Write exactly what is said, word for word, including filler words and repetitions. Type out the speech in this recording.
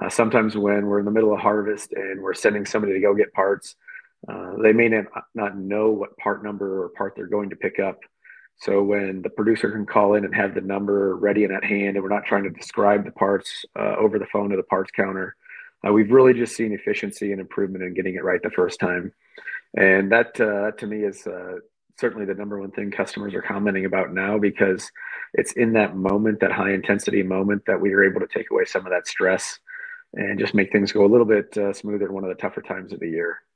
Uh, sometimes when we're in the middle of harvest and we're sending somebody to go get parts, uh, they may not, not know what part number or part they're going to pick up. So when the producer can call in and have the number ready and at hand, and we're not trying to describe the parts uh, over the phone to the parts counter, uh, we've really just seen efficiency and improvement in getting it right the first time. And that, uh, to me, is uh, certainly the number one thing customers are commenting about now, because it's in that moment, that high intensity moment, that we are able to take away some of that stress and just make things go a little bit uh, smoother in one of the tougher times of the year.